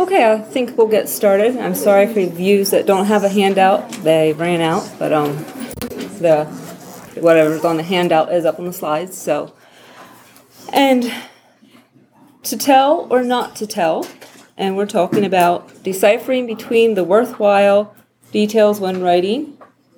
Okay, I think we'll get started. I'm sorry for views that don't have a handout. They ran out, but the whatever's on the handout is up on the slides. So, and to tell or not to tell, and we're talking about deciphering between the worthwhile details when writing,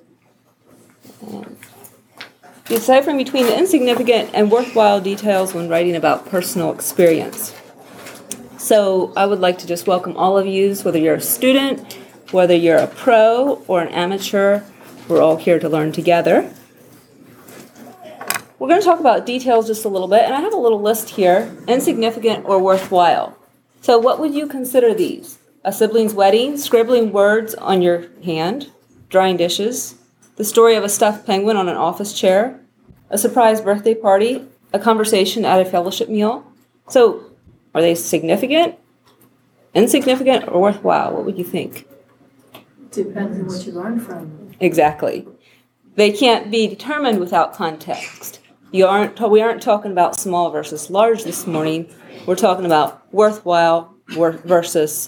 deciphering between the insignificant and worthwhile details when writing about personal experience. So I would like to just welcome all of you, whether you're a student, whether you're a pro or an amateur, we're all here to learn together. We're going to talk about details just a little bit, and I have a little list here, insignificant or worthwhile. So what would you consider these? A sibling's wedding, scribbling words on your hand, drying dishes, the story of a stuffed penguin on an office chair, a surprise birthday party, a conversation at a fellowship meal. So are they significant, insignificant, or worthwhile? What would you think? Depends on what you learn from them. Exactly. They can't be determined without context. We aren't talking about small versus large this morning. We're talking about worthwhile versus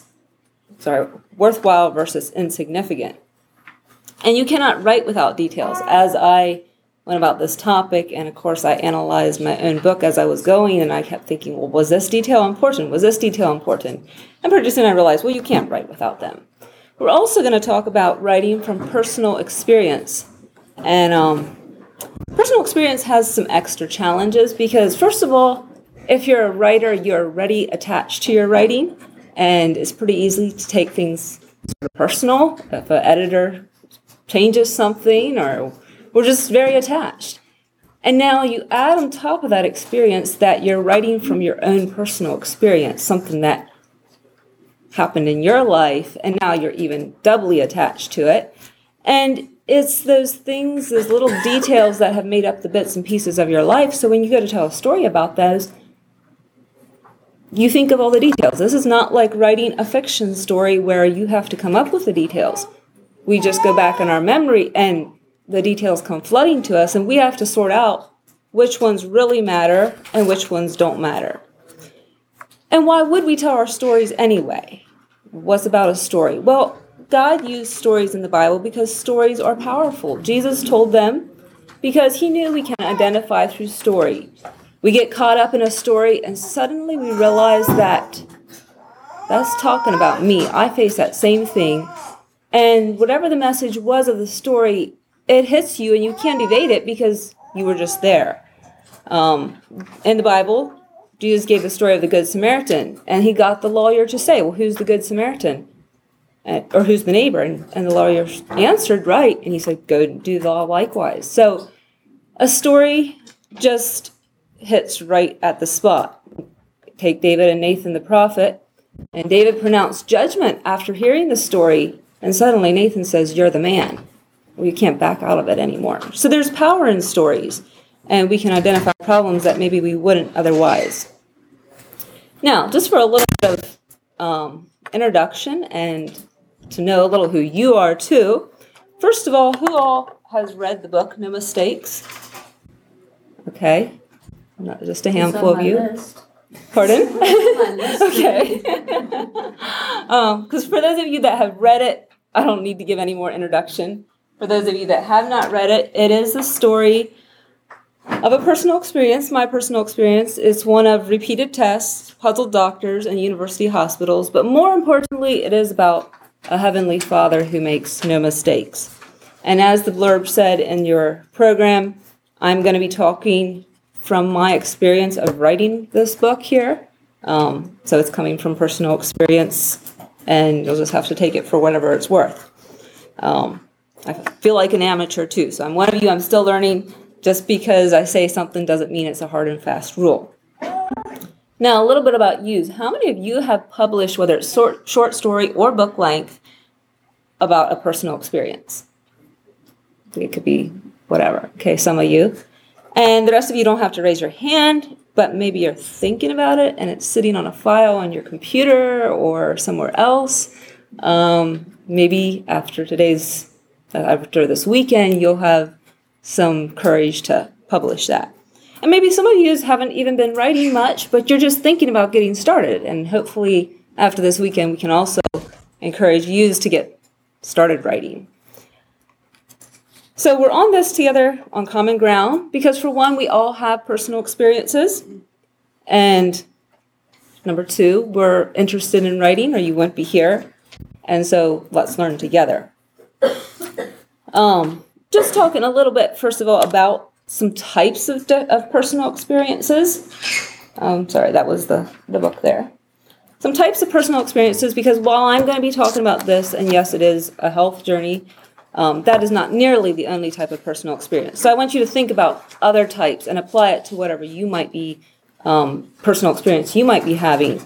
insignificant. And you cannot write without details. As I went about this topic, and of course I analyzed my own book as I was going, and I kept thinking, well, was this detail important? Was this detail important? And pretty soon I realized, well, you can't write without them. We're also going to talk about writing from personal experience. And personal experience has some extra challenges because, first of all, if you're a writer, you're already attached to your writing, and it's pretty easy to take things sort of personal. If an editor changes something, or we're just very attached. And now you add on top of that experience that you're writing from your own personal experience, something that happened in your life, and now you're even doubly attached to it. And it's those things, those little details that have made up the bits and pieces of your life. So when you go to tell a story about those, you think of all the details. This is not like writing a fiction story where you have to come up with the details. We just go back in our memory and the details come flooding to us, and we have to sort out which ones really matter and which ones don't matter. And why would we tell our stories anyway? What's about a story? Well, God used stories in the Bible because stories are powerful. Jesus told them because he knew we can identify through story. We get caught up in a story and suddenly we realize that that's talking about me. I face that same thing. And whatever the message was of the story, it hits you and you can't evade it because you were just there. In the Bible, Jesus gave the story of the Good Samaritan, and he got the lawyer to say, well, who's the Good Samaritan? Or who's the neighbor? And the lawyer answered right, and he said, go do the law likewise. So a story just hits right at the spot. Take David and Nathan the prophet, and David pronounced judgment after hearing the story, and suddenly Nathan says, you're the man. Well, you can't back out of it anymore. So there's power in stories, and we can identify problems that maybe we wouldn't otherwise. Now, just for a little bit of introduction and to know a little who you are too, first of all, who all has read the book No Mistakes? Okay, not just a handful of you. List. Pardon? Okay. Because for those of you that have read it, I don't need to give any more introduction. For those of you that have not read it, it is the story of a personal experience. My personal experience is one of repeated tests, puzzled doctors, and university hospitals. But more importantly, it is about a heavenly Father who makes no mistakes. And as the blurb said in your program, I'm going to be talking from my experience of writing this book here. So it's coming from personal experience, and you'll just have to take it for whatever it's worth. I feel like an amateur too, so I'm one of you. I'm still learning. Just because I say something doesn't mean it's a hard and fast rule. Now, a little bit about you. How many of you have published, whether it's short story or book length, about a personal experience? It could be whatever. Okay, some of you. And the rest of you don't have to raise your hand, but maybe you're thinking about it and it's sitting on a file on your computer or somewhere else. Maybe after this weekend, you'll have some courage to publish that. And maybe some of you haven't even been writing much, but you're just thinking about getting started, and hopefully after this weekend, we can also encourage youths to get started writing. So we're on this together on common ground because, for one, we all have personal experiences. And number two, we're interested in writing or you wouldn't be here. And so let's learn together. Just talking a little bit, first of all, about some types of personal experiences. Sorry, that was the book there. Some types of personal experiences, because while I'm going to be talking about this, and yes, it is a health journey, that is not nearly the only type of personal experience. So I want you to think about other types and apply it to whatever you might be, personal experience you might be having.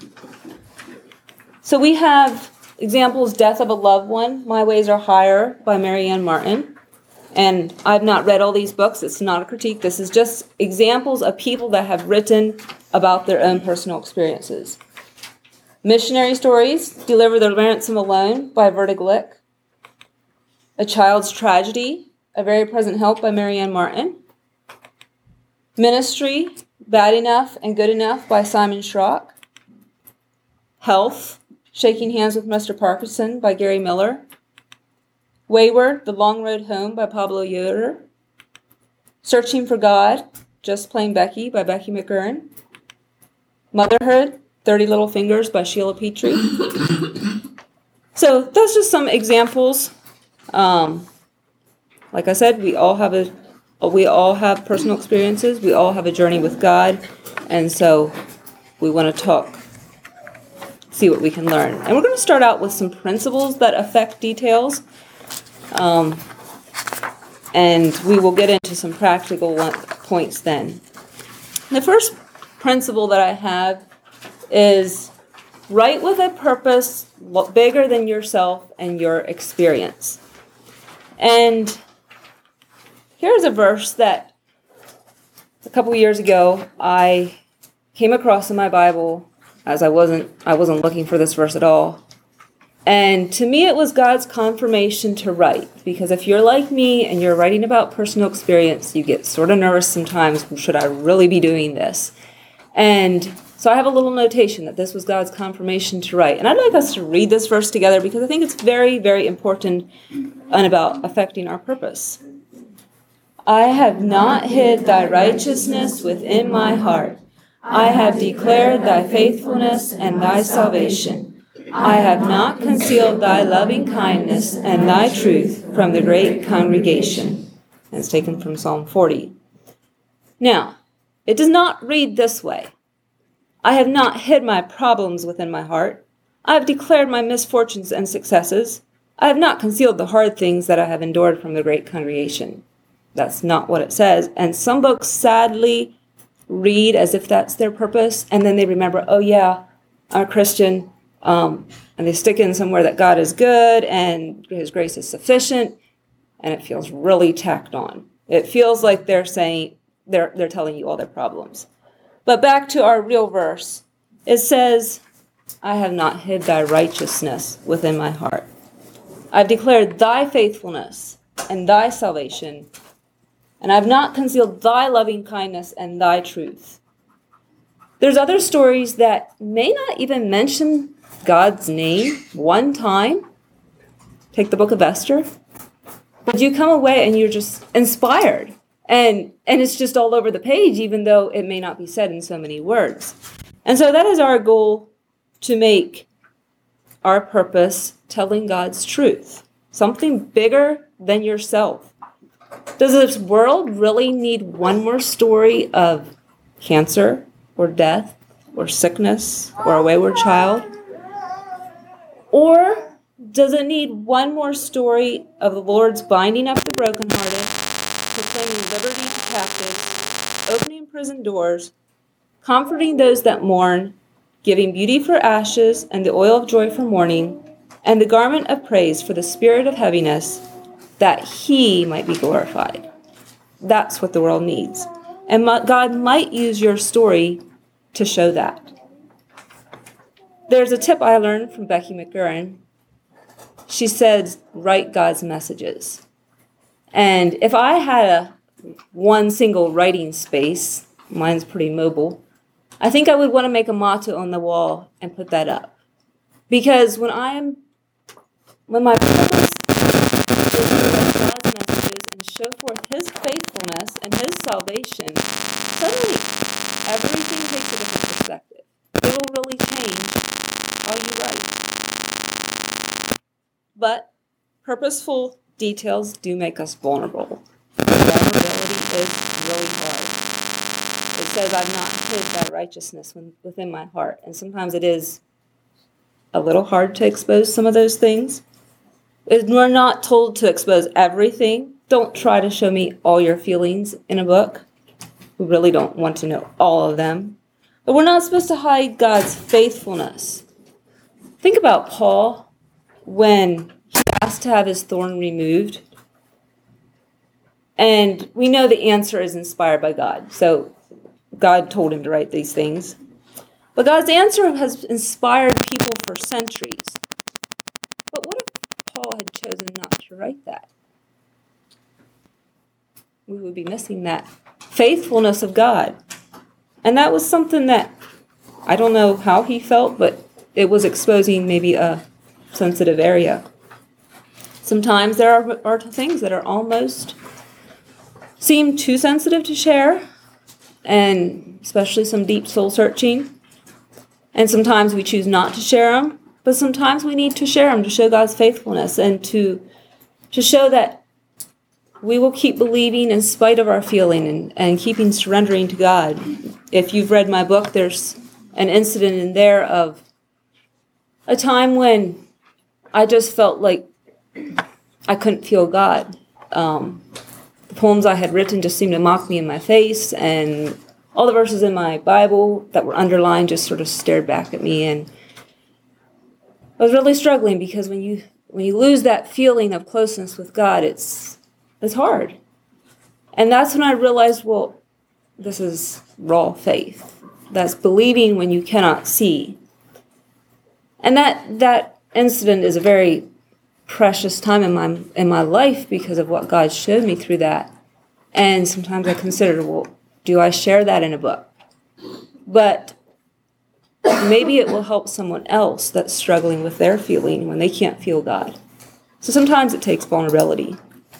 So we have examples: Death of a Loved One, My Ways Are Higher by Mary Ann Martin. And I've not read all these books. It's not a critique. This is just examples of people that have written about their own personal experiences. Missionary Stories, Deliver the Ransom Alone by Verda Glick. A Child's Tragedy, A Very Present Help by Mary Ann Martin. Ministry, Bad Enough and Good Enough by Simon Schrock. Health, Shaking Hands with Mr. Parkinson by Gary Miller. Wayward, The Long Road Home by Pablo Yoder. Searching for God, Just Plain Becky by Becky McGurran. Motherhood, 30 Little Fingers by Sheila Petrie. So that's just some examples. Like I said, we all have personal experiences. We all have a journey with God. And so we want to see what we can learn. And we're going to start out with some principles that affect details. And we will get into some practical points then. The first principle that I have is write with a purpose bigger than yourself and your experience. And here's a verse that a couple years ago I came across in my Bible, as I wasn't looking for this verse at all. And to me, it was God's confirmation to write. Because if you're like me and you're writing about personal experience, you get sort of nervous sometimes. Should I really be doing this? And so I have a little notation that this was God's confirmation to write. And I'd like us to read this verse together because I think it's very, very important and about affecting our purpose. I have not hid thy righteousness within my heart. I have declared thy faithfulness and thy salvation. I have not concealed thy loving kindness and thy truth from the great congregation. And it's taken from Psalm 40. Now, it does not read this way. I have not hid my problems within my heart. I have declared my misfortunes and successes. I have not concealed the hard things that I have endured from the great congregation. That's not what it says. And some books sadly read as if that's their purpose, and then they remember, oh yeah, I'm a Christian, and they stick in somewhere that God is good and his grace is sufficient, and it feels really tacked on. It feels like they're saying, they're telling you all their problems. But back to our real verse, it says, I have not hid thy righteousness within my heart. I've declared thy faithfulness and thy salvation, and I've not concealed thy loving kindness and thy truth. There's other stories that may not even mention God's name one time. Take the book of Esther. But you come away and you're just inspired. And it's just all over the page, even though it may not be said in so many words. And so that is our goal, to make our purpose telling God's truth. Something bigger than yourself. Does this world really need one more story of cancer or death or sickness or a wayward child? Or does it need one more story of the Lord's binding up the brokenhearted, proclaiming liberty to captives, opening prison doors, comforting those that mourn, giving beauty for ashes and the oil of joy for mourning, and the garment of praise for the spirit of heaviness, that he might be glorified? That's what the world needs. And God might use your story to show that. There's a tip I learned from Becky McGurran. She said, write God's messages. And if I had one single writing space, mine's pretty mobile, I think I would want to make a motto on the wall and put that up. Because when my purpose is to write God's messages and show forth His faithfulness and His salvation, suddenly everything takes a different perspective. It will really change how you write. But purposeful details do make us vulnerable. Vulnerability is really hard. It says, I've not hid thy righteousness within my heart. And sometimes it is a little hard to expose some of those things. We're not told to expose everything. Don't try to show me all your feelings in a book. We really don't want to know all of them. But we're not supposed to hide God's faithfulness. Think about Paul when he asked to have his thorn removed. And we know the answer is inspired by God. So God told him to write these things. But God's answer has inspired people for centuries. But what if Paul had chosen not to write that? We would be missing that faithfulness of God. And that was something that, I don't know how he felt, but it was exposing maybe a sensitive area. Sometimes there are things that are almost seem too sensitive to share, and especially some deep soul searching. And sometimes we choose not to share them, but sometimes we need to share them to show God's faithfulness and to show that we will keep believing in spite of our feeling and keeping surrendering to God. If you've read my book, there's an incident in there of a time when I just felt like I couldn't feel God. The poems I had written just seemed to mock me in my face, and all the verses in my Bible that were underlined just sort of stared back at me. And I was really struggling because when you lose that feeling of closeness with God, it's hard. And that's when I realized, well, this is raw faith. That's believing when you cannot see. And that incident is a very precious time in my life because of what God showed me through that. And sometimes I consider, well, do I share that in a book? But maybe it will help someone else that's struggling with their feeling when they can't feel God. So sometimes it takes vulnerability.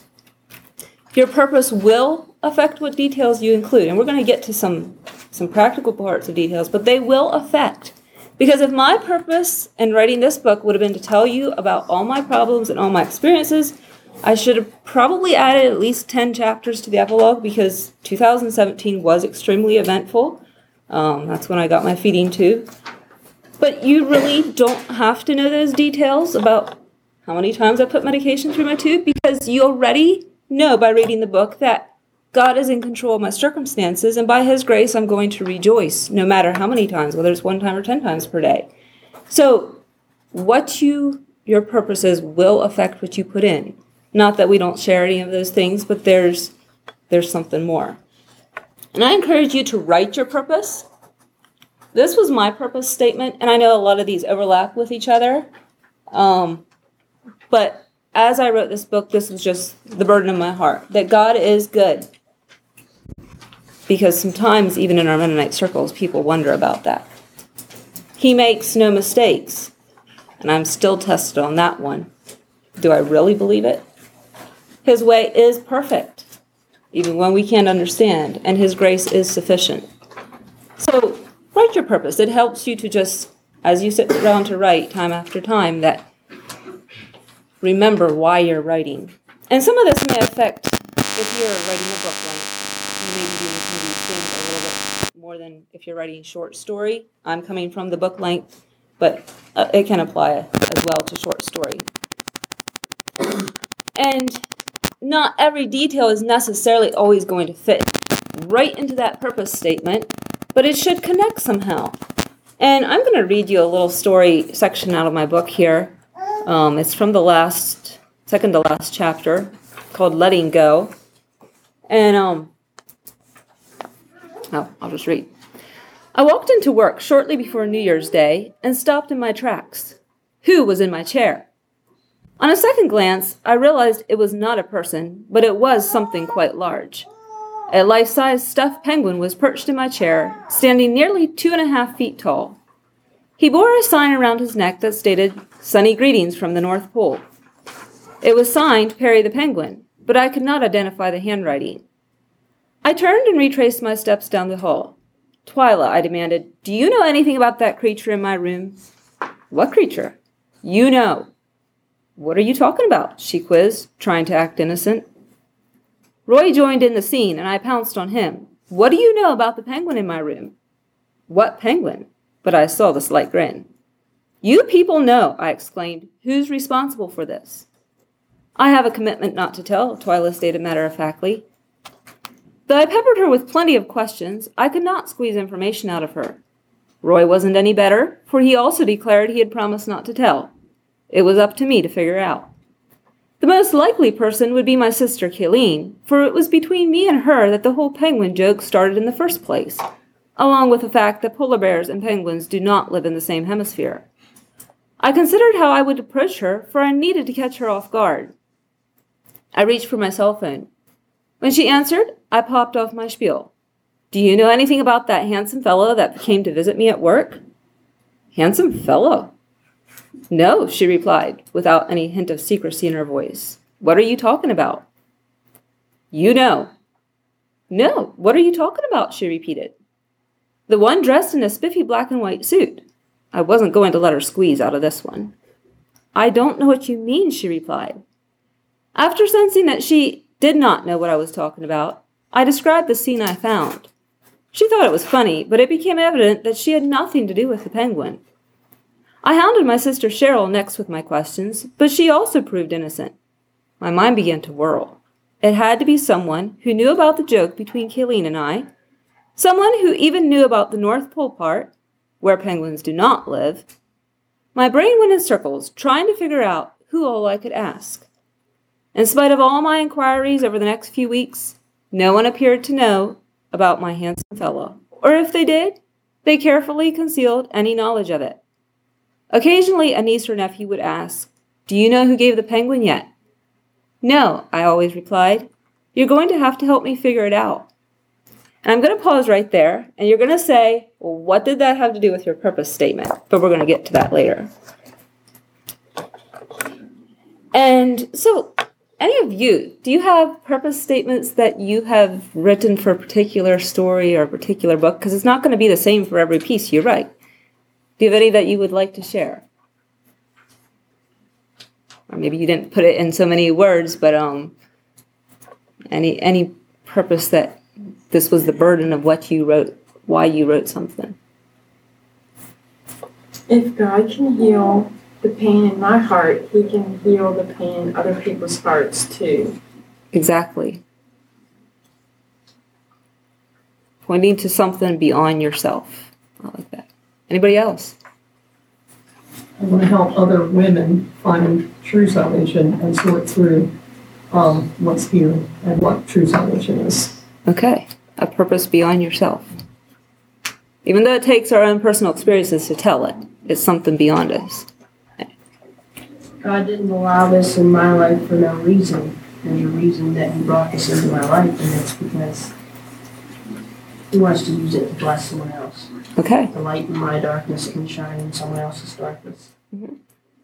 Your purpose will affect what details you include. And we're going to get to some practical parts of details, but they will affect. Because if my purpose in writing this book would have been to tell you about all my problems and all my experiences, I should have probably added at least 10 chapters to the epilogue because 2017 was extremely eventful. That's when I got my feeding tube. But you really don't have to know those details about how many times I put medication through my tube because you already know by reading the book that God is in control of my circumstances, and by His grace, I'm going to rejoice no matter how many times, whether it's 1 time or 10 times per day. So what your purpose is will affect what you put in. Not that we don't share any of those things, but there's something more. And I encourage you to write your purpose. This was my purpose statement, and I know a lot of these overlap with each other. But as I wrote this book, this was just the burden of my heart, that God is good. Because sometimes, even in our Mennonite circles, people wonder about that. He makes no mistakes. And I'm still tested on that one. Do I really believe it? His way is perfect, even when we can't understand, and His grace is sufficient. So, write your purpose. It helps you to just, as you sit down to write time after time, that remember why you're writing. And some of this may affect, if you're writing a book length, you may be doing some of these things a little bit more than if you're writing short story. I'm coming from the book length, but it can apply as well to short story. And not every detail is necessarily always going to fit right into that purpose statement, but it should connect somehow. And I'm going to read you a little story section out of my book here. It's from the second to last chapter, called Letting Go. And, I'll just read. I walked into work shortly before New Year's Day and stopped in my tracks. Who was in my chair? On a second glance, I realized it was not a person, but it was something quite large. A life-size stuffed penguin was perched in my chair, standing nearly 2.5 feet tall. He bore a sign around his neck that stated, "Sunny greetings from the North Pole." It was signed Perry the Penguin, but I could not identify the handwriting. I turned and retraced my steps down the hall. "Twyla," I demanded, "do you know anything about that creature in my room?" "What creature?" "You know." "What are you talking about?" she quizzed, trying to act innocent. Roy joined in the scene, and I pounced on him. "What do you know about the penguin in my room?" "What penguin?" But I saw the slight grin. "You people know," I exclaimed. "Who's responsible for this?" "I have a commitment not to tell," Twyla stated matter-of-factly. Though I peppered her with plenty of questions, I could not squeeze information out of her. Roy wasn't any better, for he also declared he had promised not to tell. It was up to me to figure out. The most likely person would be my sister Kayleen, for it was between me and her that the whole penguin joke started in the first place, along with the fact that polar bears and penguins do not live in the same hemisphere. I considered how I would approach her, for I needed to catch her off guard. I reached for my cell phone. When she answered, I popped off my spiel. "Do you know anything about that handsome fellow that came to visit me at work?" "Handsome fellow?" "No," she replied, without any hint of secrecy in her voice. "What are you talking about?" "You know." "No, what are you talking about?" she repeated. "The one dressed in a spiffy black and white suit." I wasn't going to let her squeeze out of this one. "I don't know what you mean," she replied. After sensing that she did not know what I was talking about, I described the scene I found. She thought it was funny, but it became evident that she had nothing to do with the penguin. I hounded my sister Cheryl next with my questions, but she also proved innocent. My mind began to whirl. It had to be someone who knew about the joke between Kayleen and I, someone who even knew about the North Pole part, where penguins do not live. My brain went in circles, trying to figure out who all I could ask. In spite of all my inquiries over the next few weeks, no one appeared to know about my handsome fellow, or if they did, they carefully concealed any knowledge of it. Occasionally, a niece or nephew would ask, "Do you know who gave the penguin yet?" "No," I always replied. "You're going to have to help me figure it out." And I'm going to pause right there, and you're going to say, "Well, what did that have to do with your purpose statement?" But we're going to get to that later. And so, any of you, do you have purpose statements that you have written for a particular story or a particular book? Because it's not going to be the same for every piece you write. Do you have any that you would like to share? Or maybe you didn't put it in so many words, but any purpose that this was the burden of what you wrote, why you wrote something? If God can heal the pain in my heart, He can heal the pain in other people's hearts too. Exactly. Pointing to something beyond yourself. I like that. Anybody else? I want to help other women find true salvation and sort through what's here and what true salvation is. Okay. A purpose beyond yourself. Even though it takes our own personal experiences to tell it, it's something beyond us. God didn't allow this in my life for no reason. There's a reason that He brought this into my life, and it's because He wants to use it to bless someone else. Okay. The light in my darkness can shine in someone else's darkness. Mm-hmm.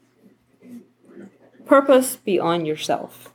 Purpose beyond yourself.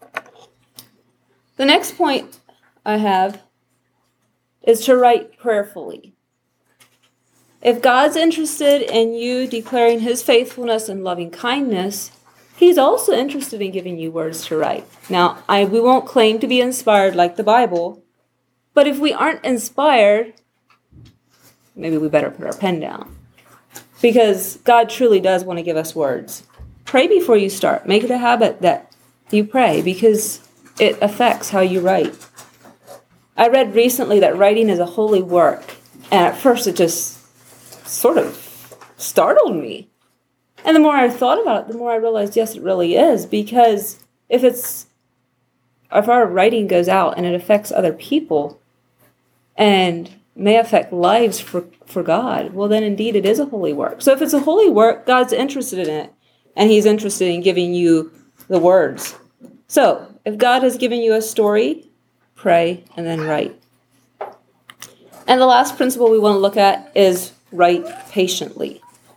The next point I have is to write prayerfully. If God's interested in you declaring His faithfulness and loving kindness, He's also interested in giving you words to write. Now, we won't claim to be inspired like the Bible, but if we aren't inspired, maybe we better put our pen down. Because God truly does want to give us words. Pray before you start. Make it a habit that you pray, because it affects how you write. I read recently that writing is a holy work, and at first it just sort of startled me. And the more I thought about it, the more I realized, yes, it really is, because if our writing goes out and it affects other people and may affect lives for God, well, then indeed it is a holy work. So if it's a holy work, God's interested in it, and He's interested in giving you the words. So if God has given you a story, pray and then write. And the last principle we want to look at is write patiently.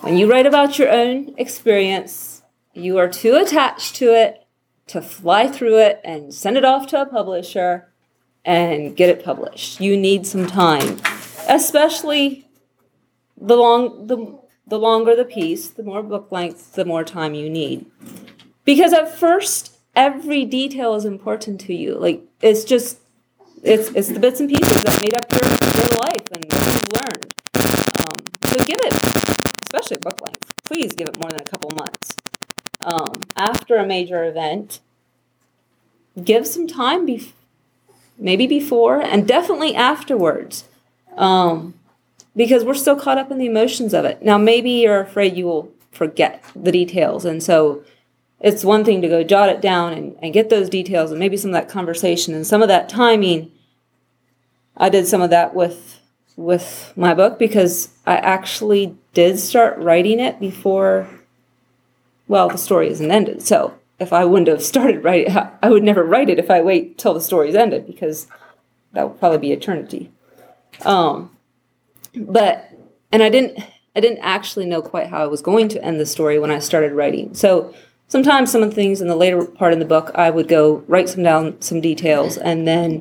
When you write about your own experience, you are too attached to it to fly through it and send it off to a publisher and get it published. You need some time, especially the longer the piece, the more book length, the more time you need. Because at first, every detail is important to you. Like, it's the bits and pieces that made up your life and what you've learned. So give it, especially book length, please give it more than a couple months. After a major event, give some time, maybe before, and definitely afterwards. Because we're still caught up in the emotions of it. Now, maybe you're afraid you will forget the details, and so it's one thing to go jot it down and get those details and maybe some of that conversation and some of that timing. I did some of that with my book because I actually did start writing it before, well, the story isn't ended. So if I wouldn't have started writing, I would never write it if I wait till the story's ended, because that would probably be eternity. And I didn't actually know quite how I was going to end the story when I started writing. So sometimes some of the things in the later part of the book, I would go write some details, and then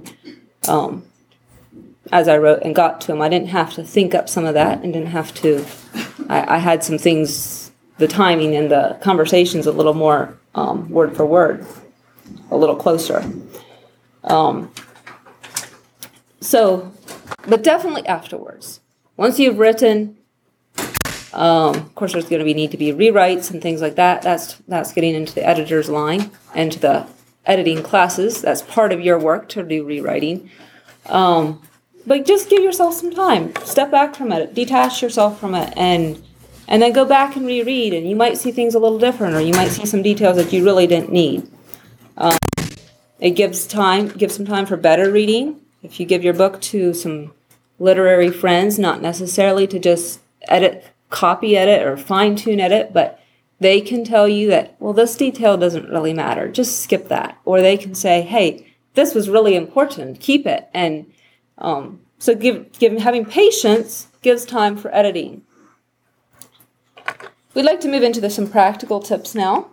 as I wrote and got to them, I didn't have to think up some of that, and didn't have to. I had some things, the timing and the conversations a little more word for word, a little closer. But definitely afterwards. Once you've written, of course, there's going to need to be rewrites and things like that. That's getting into the editor's line and to the editing classes. That's part of your work to do rewriting. But just give yourself some time. Step back from it. Detach yourself from it, and then go back and reread. And you might see things a little different, or you might see some details that you really didn't need. It gives some time for better reading. If you give your book to some literary friends, not necessarily to just copy edit or fine-tune edit, but they can tell you that, well, this detail doesn't really matter. Just skip that. Or they can say, hey, this was really important. Keep it. And so having patience gives time for editing. We'd like to move into some practical tips now.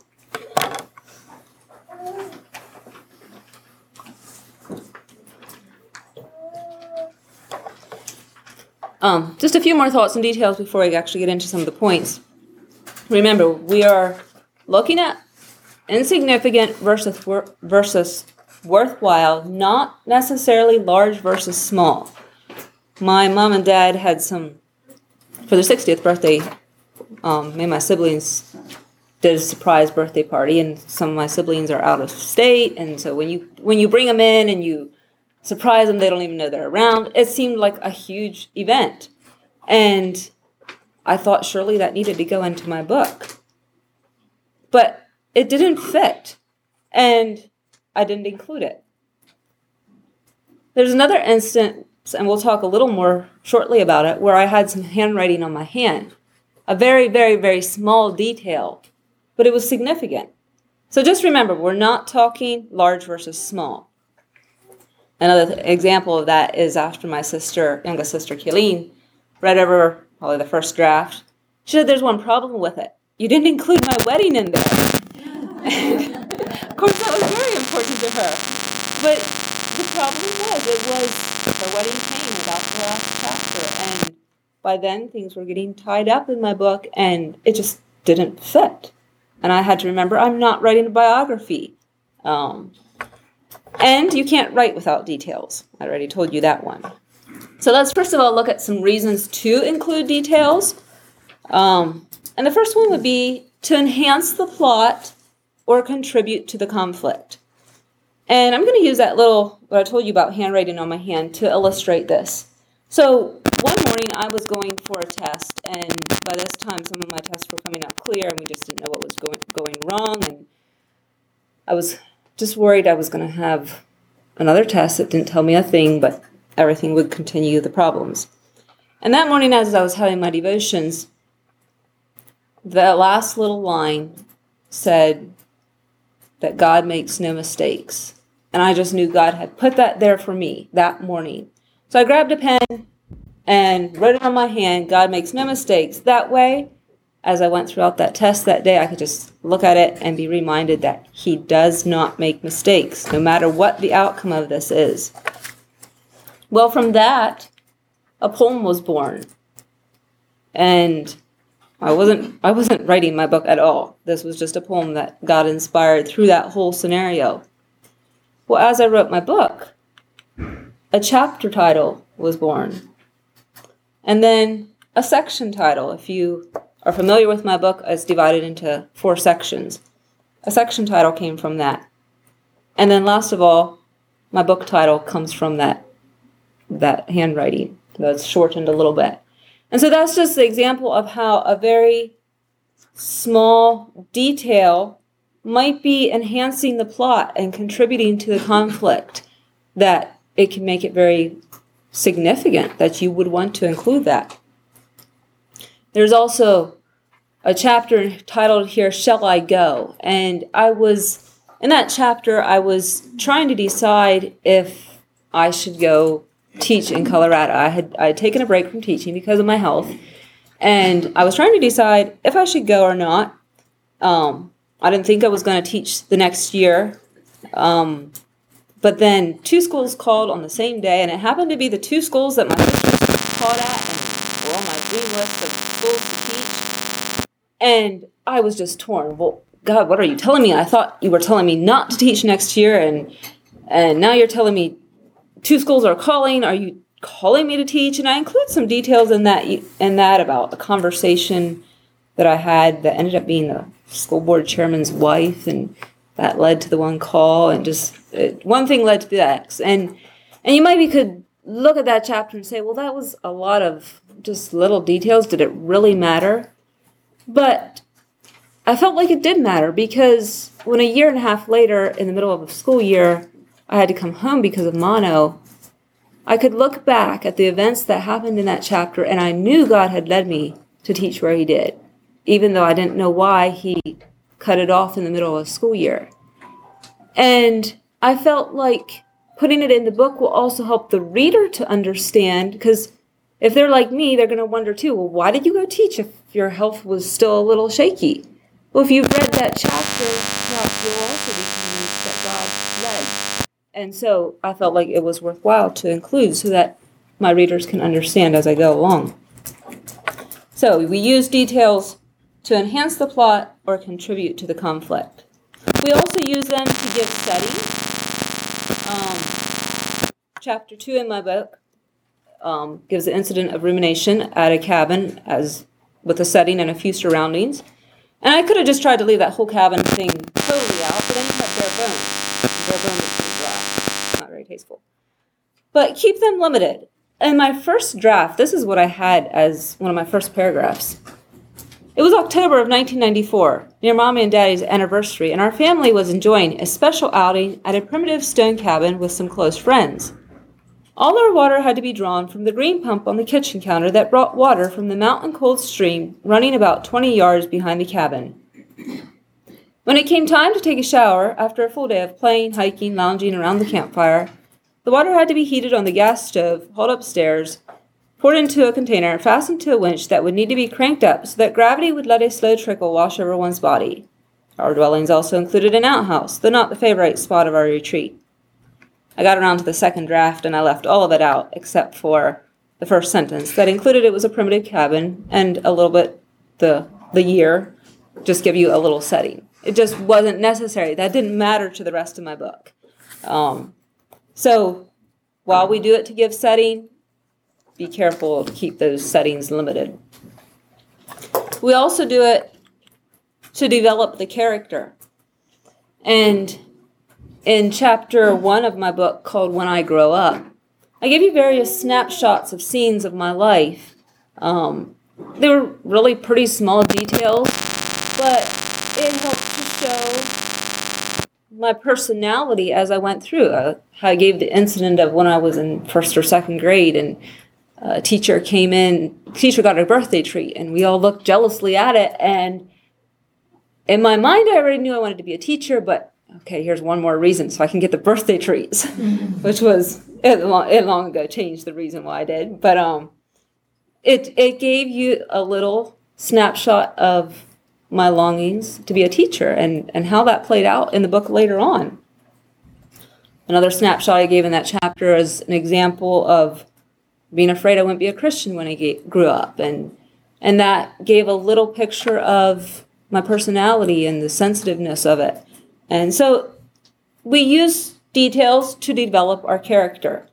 Just a few more thoughts and details before I actually get into some of the points. Remember, we are looking at insignificant versus worthwhile, not necessarily large versus small. My mom and dad had for their 60th birthday, me and my siblings did a surprise birthday party, and some of my siblings are out of state, and so when you bring them in and you surprise them, they don't even know they're around. It seemed like a huge event. And I thought surely that needed to go into my book. But it didn't fit. And I didn't include it. There's another instance, and we'll talk a little more shortly about it, where I had some handwriting on my hand. A very, very, very small detail. But it was significant. So just remember, we're not talking large versus small. Another example of that is after my youngest sister, Kayleen, read over probably the first draft. She said, there's one problem with it. You didn't include my wedding in there. And of course, that was very important to her. But the problem was her wedding came without the last chapter. And by then, things were getting tied up in my book, and it just didn't fit. And I had to remember, I'm not writing a biography. And you can't write without details. I already told you that one. So let's first of all look at some reasons to include details. And the first one would be to enhance the plot or contribute to the conflict. And I'm going to use what I told you about handwriting on my hand to illustrate this. So one morning I was going for a test, and by this time some of my tests were coming out clear, and we just didn't know what was going wrong. And I was just worried I was going to have another test that didn't tell me a thing, but everything would continue the problems. And that morning, as I was having my devotions, the last little line said that God makes no mistakes. And I just knew God had put that there for me that morning. So I grabbed a pen and wrote it on my hand, God makes no mistakes. That way, as I went throughout that test that day, I could just look at it and be reminded that he does not make mistakes, no matter what the outcome of this is. Well, from that, a poem was born. And I wasn't writing my book at all. This was just a poem that God inspired through that whole scenario. Well, as I wrote my book, a chapter title was born. And then a section title. If you are familiar with my book, it's divided into 4 sections. A section title came from that. And then last of all, my book title comes from that handwriting that's shortened a little bit. And so that's just the example of how a very small detail might be enhancing the plot and contributing to the conflict, that it can make it very significant that you would want to include that. There's also a chapter titled here, Shall I Go? And in that chapter, I was trying to decide if I should go teach in Colorado. I had taken a break from teaching because of my health, and I was trying to decide if I should go or not. I didn't think I was going to teach the next year, but then 2 schools called on the same day, and it happened to be the 2 schools that my sisters taught at and were on my dream list of schools to teach, and I was just torn. Well, God, what are you telling me? I thought you were telling me not to teach next year, and now you're telling me 2 schools are calling. Are you calling me to teach? And I include some details in that about a conversation that I had that ended up being the school board chairman's wife, and that led to the one call, and just one thing led to the next. And could look at that chapter and say, well, that was a lot of just little details. Did it really matter? But I felt like it did matter, because when a year and a half later, in the middle of the school year, I had to come home because of mono, I could look back at the events that happened in that chapter, and I knew God had led me to teach where he did, even though I didn't know why he cut it off in the middle of the school year. And I felt like putting it in the book will also help the reader to understand, because if they're like me, they're going to wonder too, well, why did you go teach if your health was still a little shaky? Well, if you've read that chapter, perhaps you'll also be convinced that God led. And so I felt like it was worthwhile to include so that my readers can understand as I go along. So we use details to enhance the plot or contribute to the conflict. We also use them to give setting. Chapter 2 in my book gives the incident of rumination at a cabin with a setting and a few surroundings. And I could have just tried to leave that whole cabin thing totally out, but then you have bare bones. And bare bones is pretty dry. Not very tasteful. But keep them limited. In my first draft, this is what I had as one of my first paragraphs. It was October of 1994, near Mommy and Daddy's anniversary, and our family was enjoying a special outing at a primitive stone cabin with some close friends. All our water had to be drawn from the green pump on the kitchen counter that brought water from the mountain-cold stream running about 20 yards behind the cabin. When it came time to take a shower, after a full day of playing, hiking, lounging around the campfire, the water had to be heated on the gas stove, hauled upstairs, poured into a container, fastened to a winch that would need to be cranked up so that gravity would let a slow trickle wash over one's body. Our dwellings also included an outhouse, though not the favorite spot of our retreat. I got around to the second draft, and I left all of it out, except for the first sentence that included it was a primitive cabin, and a little bit the year, just give you a little setting. It just wasn't necessary. That didn't matter to the rest of my book. So while we do it to give setting, be careful to keep those settings limited. We also do it to develop the character. And in chapter 1 of my book called When I Grow Up, I give you various snapshots of scenes of my life. They were really pretty small details, but it helped to show my personality as I went through. I gave the incident of when I was in first or second grade, and a teacher came in. Teacher got a birthday treat, and we all looked jealously at it. And in my mind, I already knew I wanted to be a teacher, but okay, here's one more reason so I can get the birthday treats, which was it long ago changed the reason why I did. But it gave you a little snapshot of my longings to be a teacher and how that played out in the book later on. Another snapshot I gave in that chapter is an example of being afraid I wouldn't be a Christian when I grew up. And that gave a little picture of my personality and the sensitiveness of it. And so we use details to develop our character.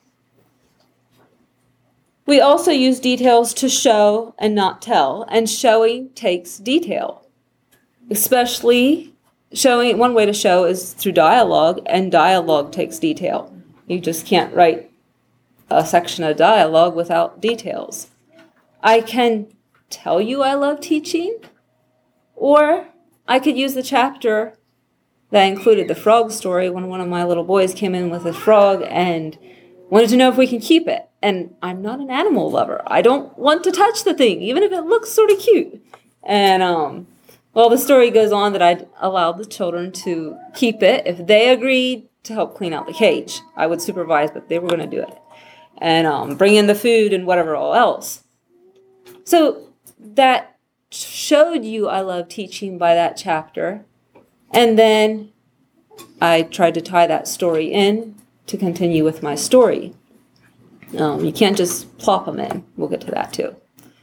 We also use details to show and not tell, and showing takes detail. Especially showing, one way to show is through dialogue, and dialogue takes detail. You just can't write a section of dialogue without details. I can tell you I love teaching, or I could use the chapter that included the frog story when one of my little boys came in with a frog and wanted to know if we can keep it. And I'm not an animal lover. I don't want to touch the thing, even if it looks sort of cute. And, well, the story goes on that I allowed the children to keep it if they agreed to help clean out the cage. I would supervise, but they were going to do it. And bring in the food and whatever all else. So that showed you I love teaching by that chapter. And then I tried to tie that story in to continue with my story. You can't just plop them in. We'll get to that too.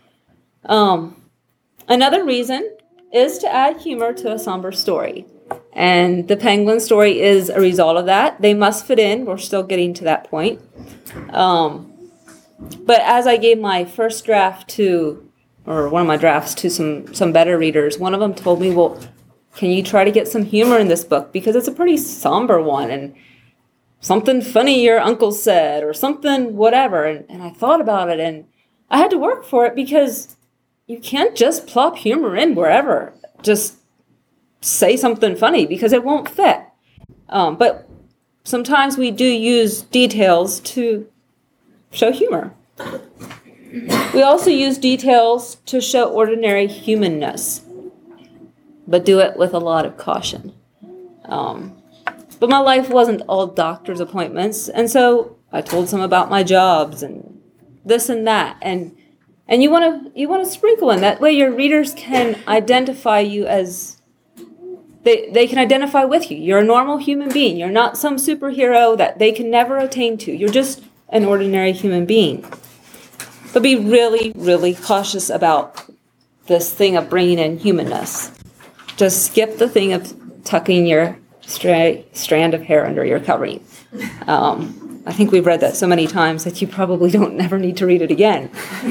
Another reason is to add humor to a somber story. And the penguin story is a result of that. They must fit in. We're still getting to that point. But as I gave my first draft to, or one of my drafts to some better readers, one of them told me, well, can you try to get some humor in this book? Because it's a pretty somber one, and something funny your uncle said, or something whatever. And I thought about it, and I had to work for it, because you can't just plop humor in wherever. Just say something funny, because it won't fit. But sometimes we do use details to show humor. We also use details to show ordinary humanness, but do it with a lot of caution. But my life wasn't all doctor's appointments, and so I told some about my jobs and this and that, and you want to sprinkle in that way your readers can identify you as they can identify with you. You're a normal human being. You're not some superhero that they can never attain to. You're just an ordinary human being. But be really, really cautious about this thing of bringing in humanness. Just skip the thing of tucking your strand of hair under your covering. I think we've read that so many times that you probably don't never need to read it again.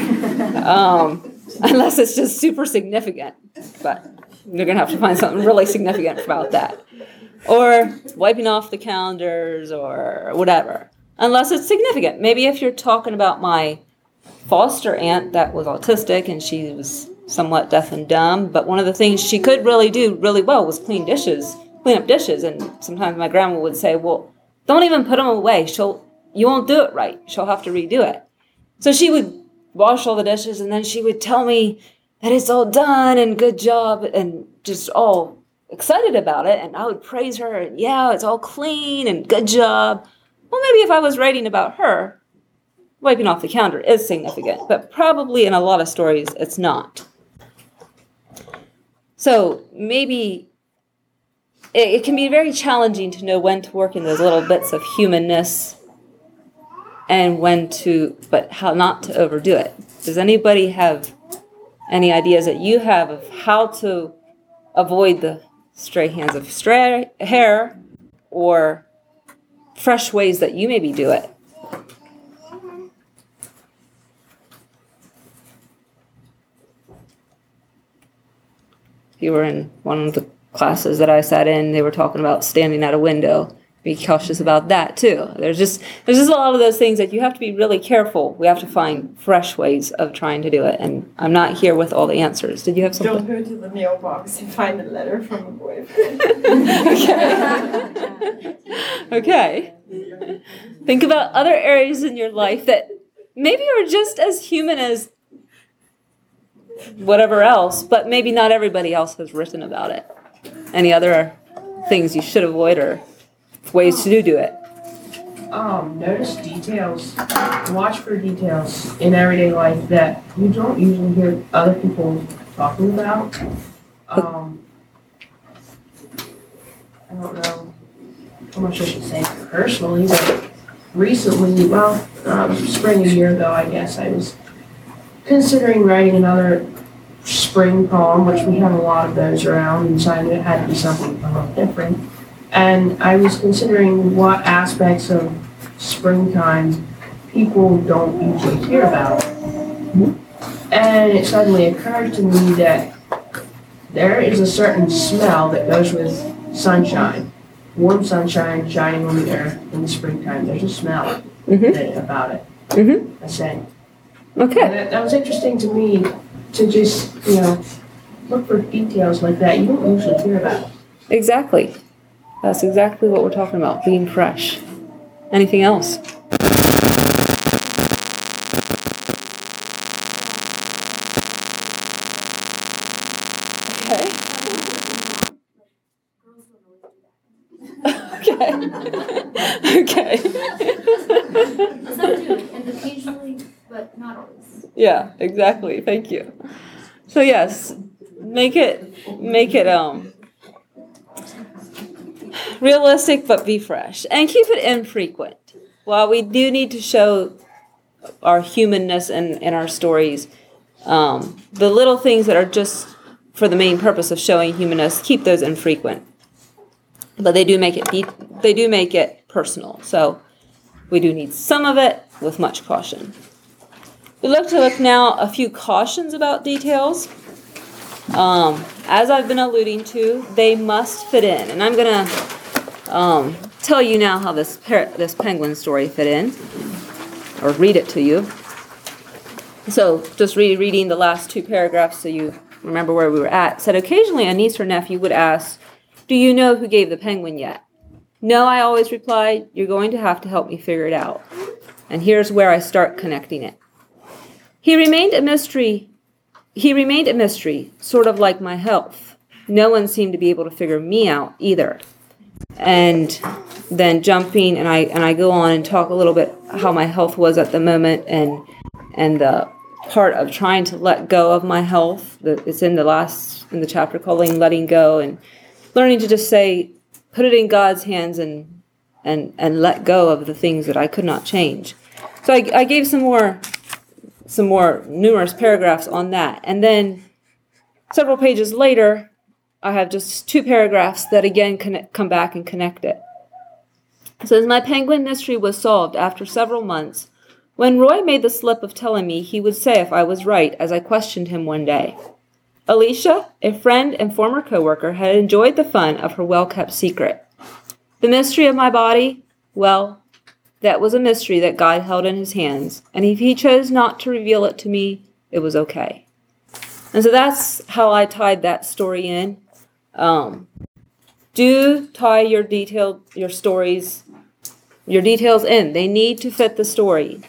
Unless it's just super significant. But you're going to have to find something really significant about that. Or wiping off the calendars or whatever. Unless it's significant. Maybe if you're talking about my foster aunt that was autistic and she was somewhat deaf and dumb, but one of the things she could really do really well was clean up dishes. And sometimes my grandma would say, well, don't even put them away. You won't do it right. She'll have to redo it. So she would wash all the dishes, and then she would tell me that it's all done and good job, and just all excited about it. And I would praise her, and yeah, it's all clean and good job. Well, maybe if I was writing about her, wiping off the calendar is significant, but probably in a lot of stories it's not. So maybe it can be very challenging to know when to work in those little bits of humanness and but how not to overdo it. Does anybody have any ideas that you have of how to avoid the stray hands of stray hair, or fresh ways that you maybe do it? If you were in one of the classes that I sat in, they were talking about standing at a window. Be cautious about that too. There's just a lot of those things that you have to be really careful. We have to find fresh ways of trying to do it, and I'm not here with all the answers. Did you have something? Don't go to the mailbox and find a letter from a boyfriend. Okay. Think about other areas in your life that maybe are just as human as whatever else, but maybe not everybody else has written about it. Any other things you should avoid or ways to do it? Notice details. Watch for details in everyday life that you don't usually hear other people talking about. I don't know how much I should say personally, but recently, spring a year ago, I guess, I was considering writing another spring poem, which we have a lot of those around, and decided it had to be something a little different. And I was considering what aspects of springtime people don't usually hear about. And it suddenly occurred to me that there is a certain smell that goes with sunshine. Warm sunshine shining on the earth in the springtime. There's a smell about it. I say. Okay. And that was interesting to me to just, look for details like that you don't usually hear about. Exactly. That's exactly what we're talking about, being fresh. Anything else? Okay. Okay. Some do, and occasionally, but not always. Yeah, exactly. Thank you. So yes, make it realistic, but be fresh, and keep it infrequent. While we do need to show our humanness in our stories, the little things that are just for the main purpose of showing humanness, keep those infrequent. But they do make it personal. So we do need some of it with much caution. We look now a few cautions about details. As I've been alluding to, they must fit in, and I'm gonna tell you now how this penguin story fit in, or read it to you. So just reading the last two paragraphs so you remember where we were at. Said occasionally a niece or nephew would ask, "Do you know who gave the penguin yet?" "No," I always replied. "You're going to have to help me figure it out." And here's where I start connecting it. He remained a mystery, sort of like my health. No one seemed to be able to figure me out either. And then jumping, and I go on and talk a little bit how my health was at the moment, and the part of trying to let go of my health. It's in the chapter called Letting Go, and learning to just say, put it in God's hands and let go of the things that I could not change. So I gave some more numerous paragraphs on that. And then several pages later, I have just two paragraphs that again come back and connect it. It says, my penguin mystery was solved after several months when Roy made the slip of telling me he would say if I was right as I questioned him one day. Alicia, a friend and former coworker, had enjoyed the fun of her well-kept secret. The mystery of my body, well, that was a mystery that God held in his hands, and if he chose not to reveal it to me, it was okay. And so that's how I tied that story in. Do tie your stories, your details in. They need to fit the story.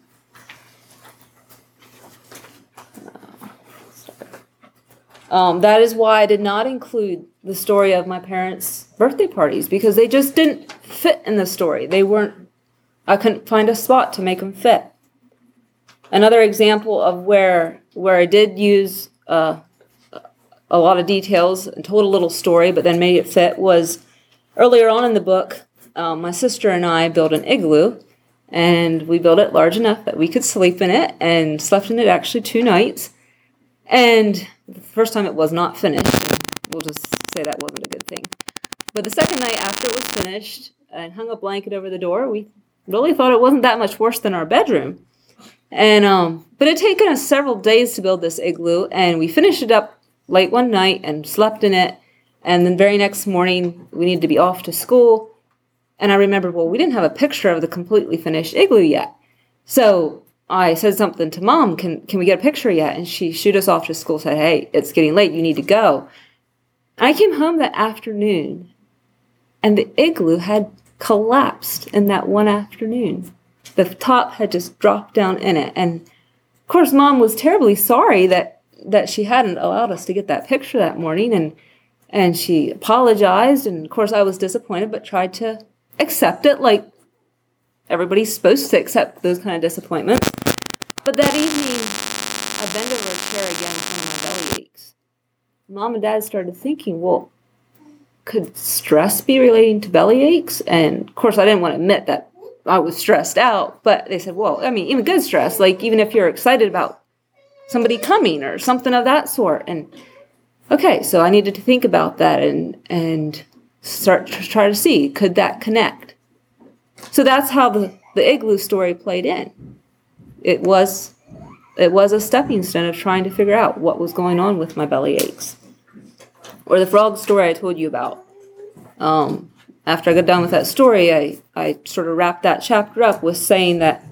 That is why I did not include the story of my parents' birthday parties, because they just didn't fit in the story. I couldn't find a spot to make them fit. Another example of where I did use a lot of details and told a little story, but then made it fit, was earlier on in the book. My sister and I built an igloo, and we built it large enough that we could sleep in it, and slept in it actually 2 nights. And the first time it was not finished. We'll just say that wasn't a good thing. But the second night after it was finished and hung a blanket over the door, we really thought it wasn't that much worse than our bedroom. And but it had taken us several days to build this igloo, and we finished it up late one night and slept in it. And then very next morning, we needed to be off to school. And I remembered, well, we didn't have a picture of the completely finished igloo yet. So I said something to Mom, can we get a picture yet? And she shooed us off to school, said, hey, it's getting late, you need to go. I came home that afternoon, and the igloo had collapsed in that one afternoon. The top had just dropped down in it. And of course, Mom was terribly sorry that she hadn't allowed us to get that picture that morning. And she apologized. And of course, I was disappointed, but tried to accept it like everybody's supposed to accept those kind of disappointments. But that evening, I bent over a chair again with one of my belly aches. Mom and Dad started thinking, well, could stress be relating to belly aches? And of course, I didn't want to admit that I was stressed out, but they said, well, I mean, even good stress, like even if you're excited about somebody coming or something of that sort. And okay, so I needed to think about that and start to try to see, could that connect? So that's how the igloo story played in. It was a stepping stone of trying to figure out what was going on with my belly aches. Or the frog story I told you about. After I got done with that story, I sort of wrapped that chapter up with saying that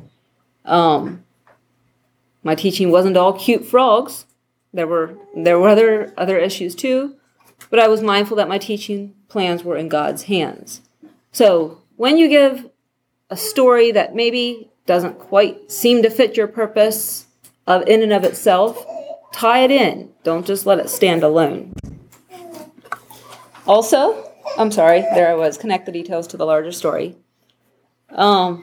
my teaching wasn't all cute frogs. There were other issues too, but I was mindful that my teaching plans were in God's hands. So when you give a story that maybe doesn't quite seem to fit your purpose in and of itself, tie it in. Don't just let it stand alone. Also, I'm sorry, there I was, connect the details to the larger story. Do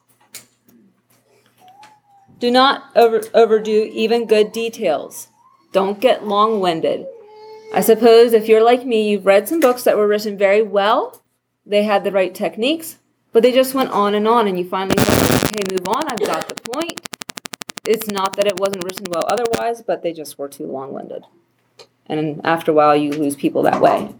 not overdo even good details. Don't get long-winded. I suppose if you're like me, you've read some books that were written very well. They had the right techniques, but they just went on, and you finally said, okay, move on, I've got the point. It's not that it wasn't written well otherwise, but they just were too long-winded. And after a while, you lose people that way.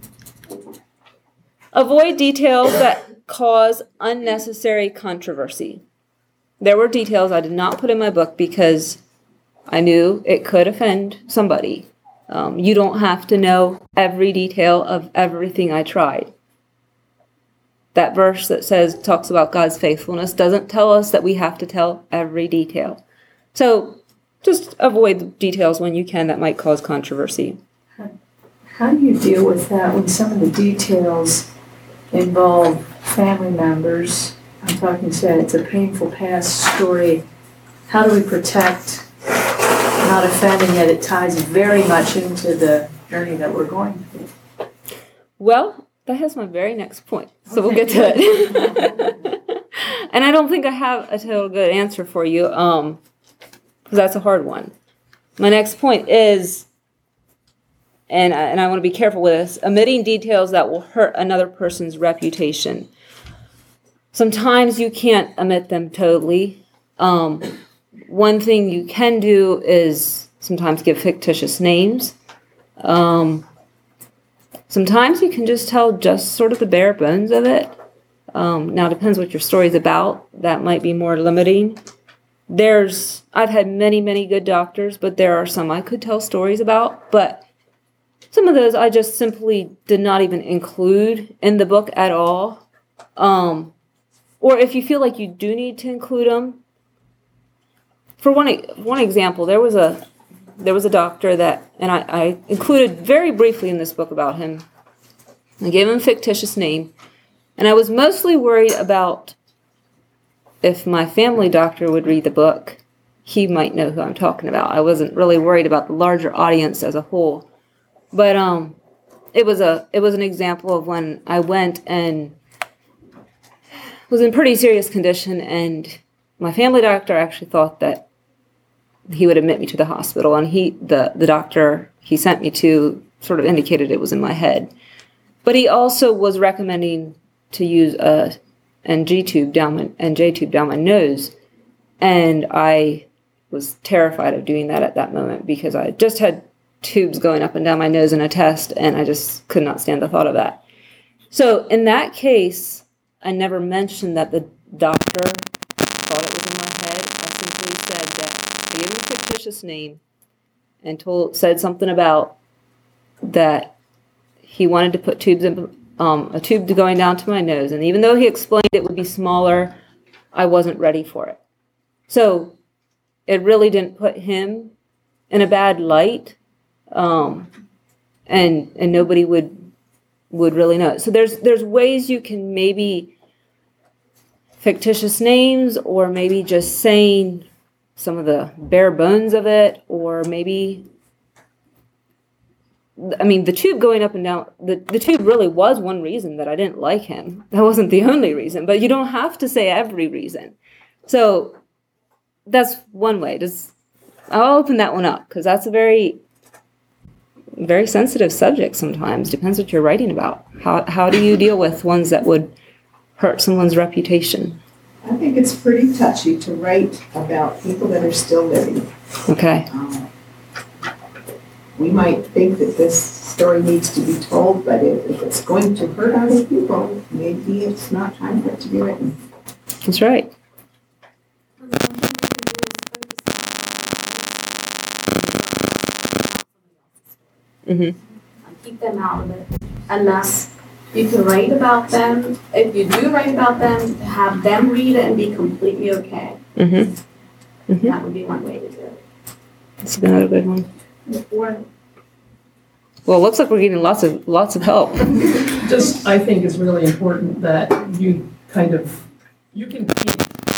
Avoid details that cause unnecessary controversy. There were details I did not put in my book because I knew it could offend somebody. You don't have to know every detail of everything I tried. That verse that talks about God's faithfulness doesn't tell us that we have to tell every detail. So just avoid the details when you can that might cause controversy. How do you deal with that when some of the details involve family members? I'm talking, said it's a painful past story. How do we protect not offending, yet it ties very much into the journey that we're going through? Well, that has my very next point, so we'll get to it. And I don't think I have a total good answer for you, because that's a hard one. My next point is, and I want to be careful with this, omitting details that will hurt another person's reputation. Sometimes you can't omit them totally. One thing you can do is sometimes give fictitious names. Sometimes you can just tell just sort of the bare bones of it. Now, it depends what your story's about. That might be more limiting. I've had many, many good doctors, but there are some I could tell stories about. But some of those I just simply did not even include in the book at all. Or if you feel like you do need to include them. For one example, there was a doctor that, and I included very briefly in this book about him. I gave him a fictitious name, and I was mostly worried about if my family doctor would read the book, he might know who I'm talking about. I wasn't really worried about the larger audience as a whole. But it was an example of when I went and was in pretty serious condition, and my family doctor actually thought that he would admit me to the hospital, and the doctor he sent me to sort of indicated it was in my head. But he also was recommending to use a NG tube down my nose, and I was terrified of doing that at that moment because I just had tubes going up and down my nose in a test, and I just could not stand the thought of that. So in that case, I never mentioned that the doctor thought it was in my head. I simply said that I gave him a fictitious name and said something about that he wanted to put tubes in, a tube going down to my nose, and even though he explained it would be smaller, I wasn't ready for it. So it really didn't put him in a bad light, and nobody would really know it. So there's ways you can maybe fictitious names, or maybe just saying some of the bare bones of it, or maybe, I mean, the tube going up and down, the tube really was one reason that I didn't like him. That wasn't the only reason, but you don't have to say every reason. So that's one way. I'll open that one up, because that's a very very sensitive subjects sometimes. Depends what you're writing about. How do you deal with ones that would hurt someone's reputation? I think it's pretty touchy to write about people that are still living. Okay. We might think that this story needs to be told, but if it's going to hurt other people, maybe it's not time for it to be written. That's right. Mm-hmm. Keep them out of it. Unless you can write about them. If you do write about them, have them read it and be completely okay. Mm-hmm. Mm-hmm. That would be one way to do it. That's another good one. Or Well, it looks like we're getting lots of help. Just, I think it's really important that you kind of, you can keep.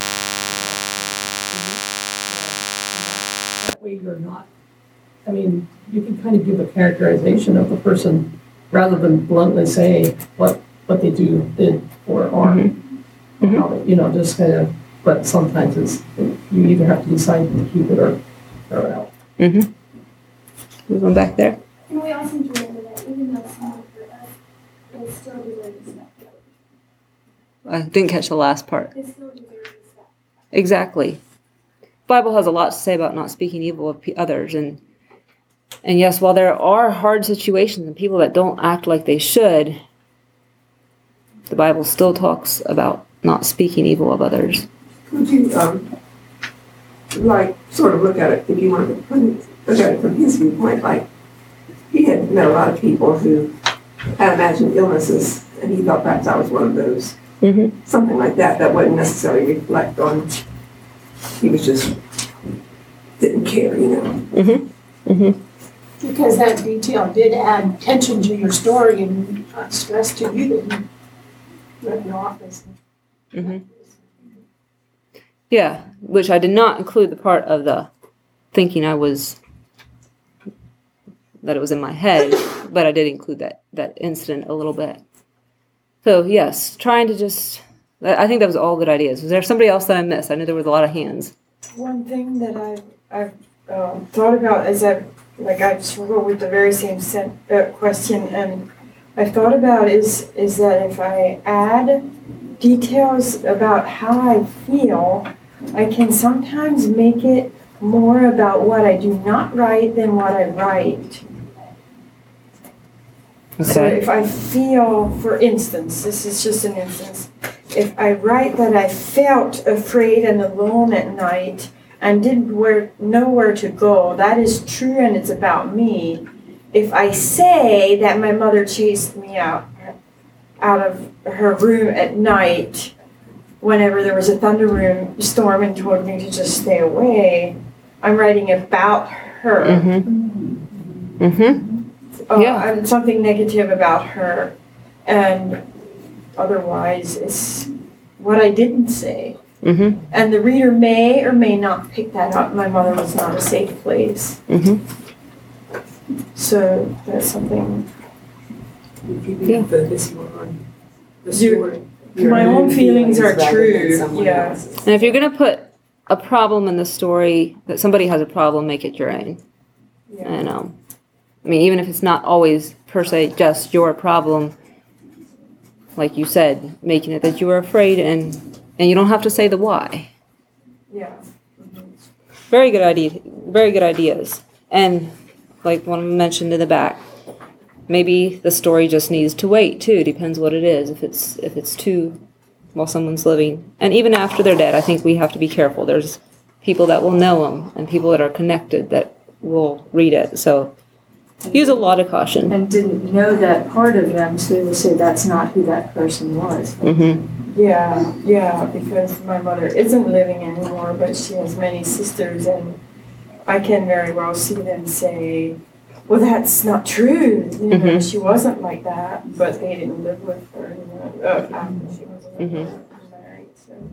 That way you're not, I mean, you can kind of give a characterization of the person rather than bluntly say what they did or aren't. Mm-hmm. How they, just kind of, but sometimes you either have to decide to keep it or throw it out. Mm-hmm. Moving back there. And we also need to remember that even though someone hurt us, they still deserve respect. I didn't catch the last part. They still deserve respect. Exactly. Bible has a lot to say about not speaking evil of others, and yes, while there are hard situations and people that don't act like they should, the Bible still talks about not speaking evil of others. Could you, sort of look at it, if you wanted to look at it from his viewpoint, like, he had met a lot of people who had imagined illnesses, and he thought perhaps I was one of those. Mm-hmm. Something like that wouldn't necessarily reflect on, he was just, didn't care, Mm-hmm. Mm-hmm. Because that detail did add tension to your story and stress to you that you left your office. Mm-hmm. Yeah, which I did not include the part of the thinking that it was in my head, but I did include that incident a little bit. So yes, trying to just, I think that was all good ideas. Was there somebody else that I missed? I knew there was a lot of hands. One thing that I've thought about is that, I struggle with the very same question, and I've thought about is that if I add details about how I feel, I can sometimes make it more about what I do not write than what I write. Okay. So if I feel, for instance, this is just an instance, if I write that I felt afraid and alone at night and didn't know where to go, that is true and it's about me. If I say that my mother chased me out of her room at night whenever there was a thunderstorm and told me to just stay away, I'm writing about her. Mm-hmm. Mm-hmm. Yeah. And something negative about her. And otherwise, it's what I didn't say. Mm-hmm. And the reader may or may not pick that up. My mother was not a safe place. Mm-hmm. So that's something. You focus more on the story. My own feelings are true. Yeah. And if you're going to put a problem in the story, that somebody has a problem, make it your own. Yeah. And I mean, even if it's not always per se just your problem, like you said, making it that you were afraid, and you don't have to say the why. Yeah. Very good idea. Very good ideas. And like one mentioned in the back, maybe the story just needs to wait too. Depends what it is. If it's too while someone's living, and even after they're dead, I think we have to be careful. There's people that will know them and people that are connected that will read it. So use a lot of caution. And didn't know that part of them, so they will say that's not who that person was. Mm-hmm. Yeah, because my mother isn't living anymore, but she has many sisters, and I can very well see them say, well, that's not true. Mm-hmm. She wasn't like that, but they didn't live with her, after she was married. So.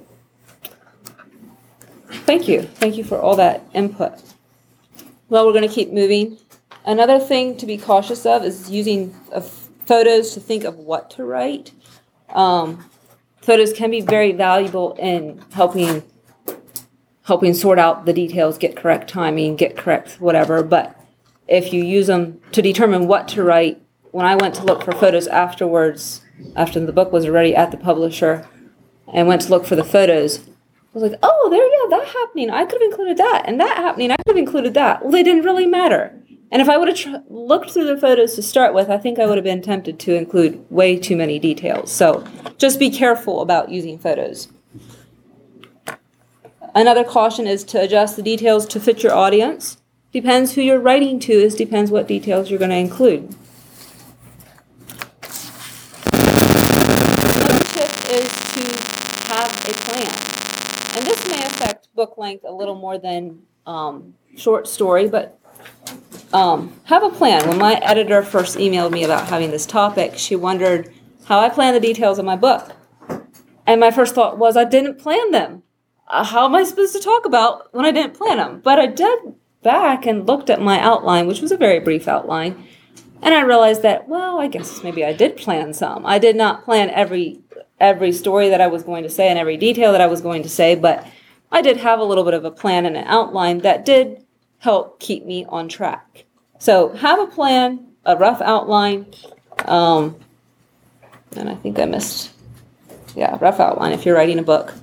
Thank you. Thank you for all that input. Well, we're going to keep moving. Another thing to be cautious of is using photos to think of what to write. Photos can be very valuable in helping sort out the details, get correct timing, get correct whatever, but if you use them to determine what to write. When I went to look for photos afterwards, after the book was already at the publisher, and went to look for the photos, I was like, oh, that happening. I could have included that, and that happening. I could have included that. Well, they didn't really matter. And if I would have looked through the photos to start with, I think I would have been tempted to include way too many details. So just be careful about using photos. Another caution is to adjust the details to fit your audience. Depends who you're writing to, depends what details you're going to include. Another tip is to have a plan. And this may affect book length a little more than short story, but have a plan. When my editor first emailed me about having this topic, she wondered how I plan the details of my book. And my first thought was, I didn't plan them. How am I supposed to talk about when I didn't plan them? But I did back and looked at my outline, which was a very brief outline, and I realized that, well, I guess maybe I did plan some. I did not plan every story that I was going to say and every detail that I was going to say, but I did have a little bit of a plan and an outline that did help keep me on track. So have a plan, a rough outline, and I think I missed, rough outline if you're writing a book.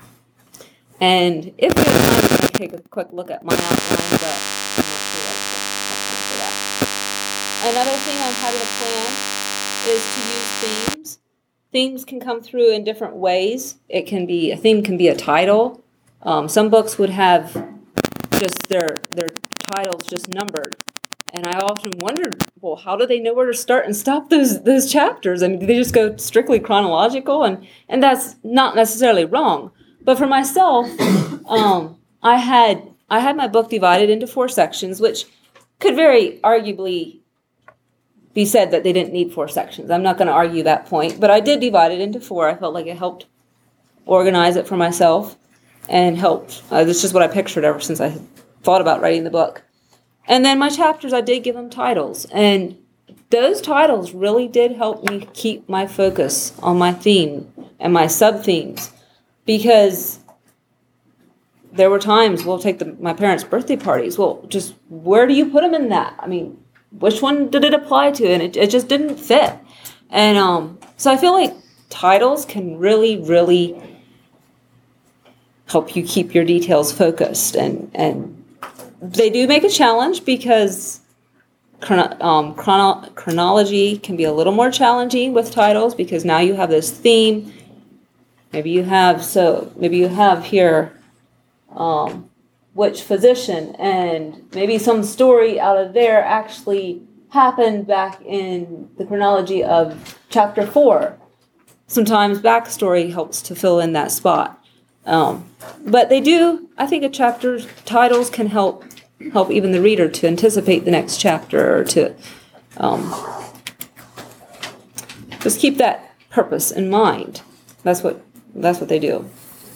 And if you have time, you can take a quick look at my outline, but I'm not sure I have time for that. Another thing on having a plan is to use themes. Themes can come through in different ways. A theme can be a title. Some books would have just their titles just numbered. And I often wondered, well, how do they know where to start and stop those chapters? I mean, do they just go strictly chronological? And that's not necessarily wrong. But for myself, I had my book divided into 4 sections, which could very arguably be said that they didn't need 4 sections. I'm not going to argue that point, but I did divide it into 4. I felt like it helped organize it for myself and helped. That's just what I pictured ever since I thought about writing the book. And then my chapters, I did give them titles, and those titles really did help me keep my focus on my theme and my sub-themes. Because there were times, we'll take my parents' birthday parties. Well, just where do you put them in that? I mean, which one did it apply to? And it just didn't fit. And so I feel like titles can really, really help you keep your details focused. And they do make a challenge because chronology can be a little more challenging with titles because now you have this theme. Maybe you have here which physician, and maybe some story out of there actually happened back in the chronology of chapter 4. Sometimes backstory helps to fill in that spot. But they do, I think a chapter's titles can help even the reader to anticipate the next chapter or to just keep that purpose in mind. That's what they do.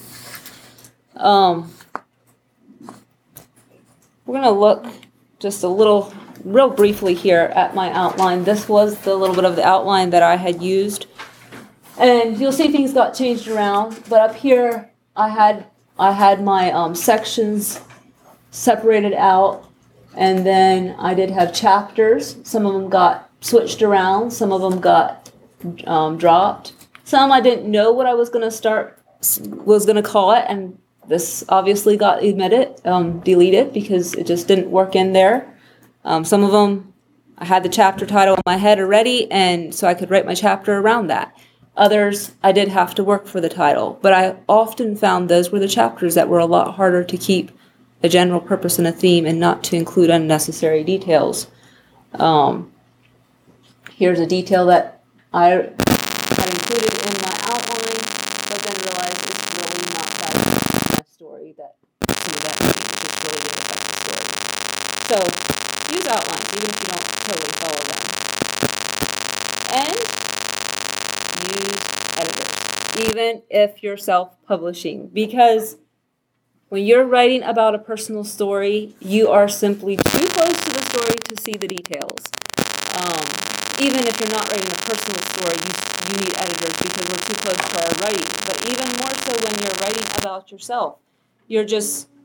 We're going to look just real briefly here at my outline. This was the little bit of the outline that I had used. And you'll see things got changed around. But up here, I had my sections separated out. And then I did have chapters. Some of them got switched around. Some of them got dropped. Some I didn't know what I was going to call it, and this obviously got deleted because it just didn't work in there. Some of them, I had the chapter title in my head already, and so I could write my chapter around that. Others, I did have to work for the title, but I often found those were the chapters that were a lot harder to keep a general purpose and a theme and not to include unnecessary details. Here's a detail that I had included in my outline, but then realized it's really not that important in my story that just really didn't affect the story. So use outlines, even if you don't totally follow them. And use editors, even if you're self-publishing, because when you're writing about a personal story, you are simply too close to the story to see the details. Even if you're not writing a personal story, you need editors because we're too close to our writing. But even more so when you're writing about yourself, you're just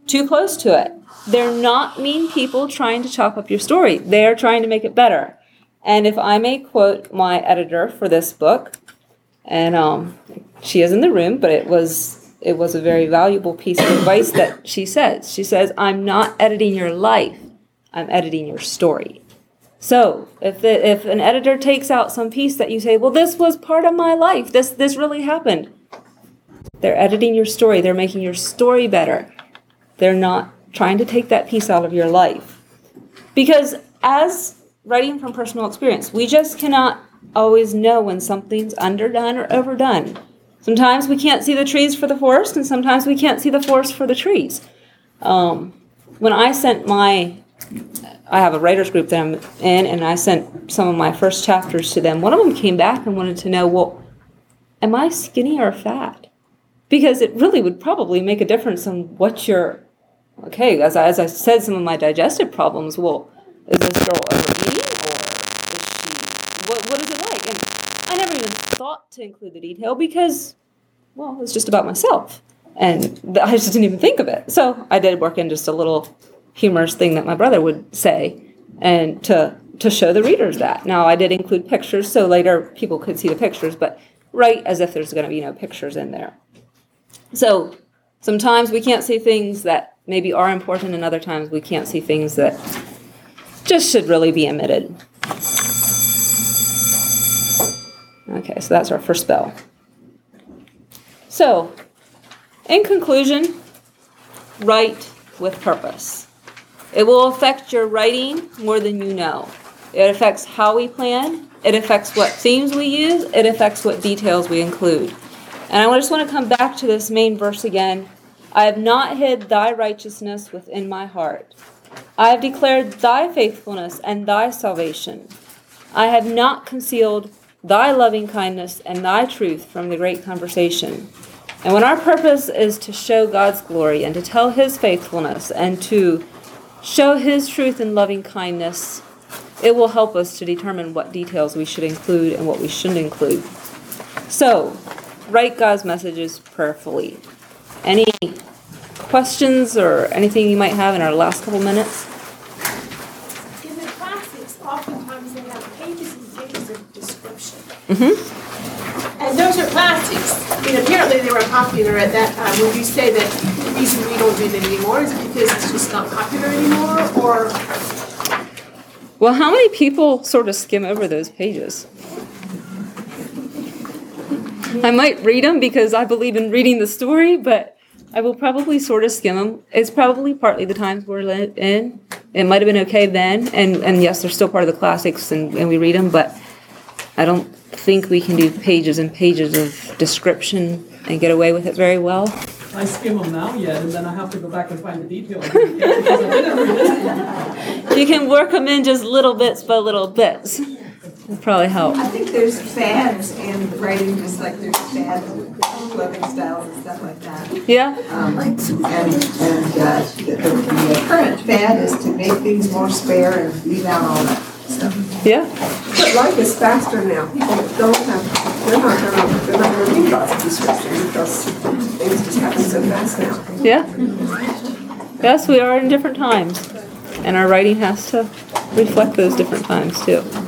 too close to it. They're not mean people trying to chop up your story. They're trying to make it better. And if I may quote my editor for this book, and she is in the room, but it was a very valuable piece of advice that she says. She says, "I'm not editing your life. I'm editing your story." So if an editor takes out some piece that you say, well, this was part of my life, this really happened, they're editing your story. They're making your story better. They're not trying to take that piece out of your life. Because as writing from personal experience, we just cannot always know when something's underdone or overdone. Sometimes we can't see the trees for the forest, and sometimes we can't see the forest for the trees. When I sent I have a writer's group that I'm in, and I sent some of my first chapters to them. One of them came back and wanted to know, well, am I skinny or fat? Because it really would probably make a difference on what you're, okay, as I said, some of my digestive problems, well, is this girl overeating, or is she, what is it like? And I never even thought to include the detail because, well, it's just about myself. And I just didn't even think of it. So I did work in just a little humorous thing that my brother would say, and to show the readers that. Now, I did include pictures, so later people could see the pictures, but write as if there's going to be no pictures in there. So sometimes we can't see things that maybe are important, and other times we can't see things that just should really be omitted. Okay, so that's our first bell. So, in conclusion, write with purpose. It will affect your writing more than you know. It affects how we plan. It affects what themes we use. It affects what details we include. And I just want to come back to this main verse again. I have not hid thy righteousness within my heart. I have declared thy faithfulness and thy salvation. I have not concealed thy loving kindness and thy truth from the great conversation. And when our purpose is to show God's glory and to tell his faithfulness and to show his truth and loving kindness, it will help us to determine what details we should include and what we shouldn't include. So, write God's messages prayerfully. Any questions or anything you might have in our last couple minutes? In the classics, oftentimes they have pages and pages of description. Mm-hmm. And those are classics. I mean, apparently they were popular at that time. Would you say that the reason we don't do them anymore is because it's just not popular anymore, or? Well, how many people sort of skim over those pages? I might read them because I believe in reading the story, but I will probably sort of skim them. It's probably partly the times we're in. It might have been okay then, and yes, they're still part of the classics, and we read them, but I don't think we can do pages and pages of description and get away with it very well. I skim them now yet, and then I have to go back and find the details. Because I didn't read it. You can work them in just little bits by little bits. It'll probably help. I think there's fads in writing, just like there's fads in clothing styles and stuff like that. Yeah. And the current fad is to make things more spare and leave out all that stuff. Yeah. But life is faster now. People they're not going to read lots of description because things just happen so fast now. Yeah. Yes, we are in different times, and our writing has to reflect those different times too.